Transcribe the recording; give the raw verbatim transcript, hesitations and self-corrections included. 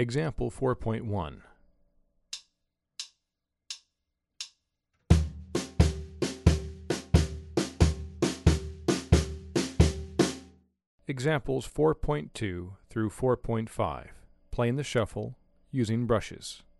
Example four point one. Examples four point two through four point five. Playing the shuffle using brushes.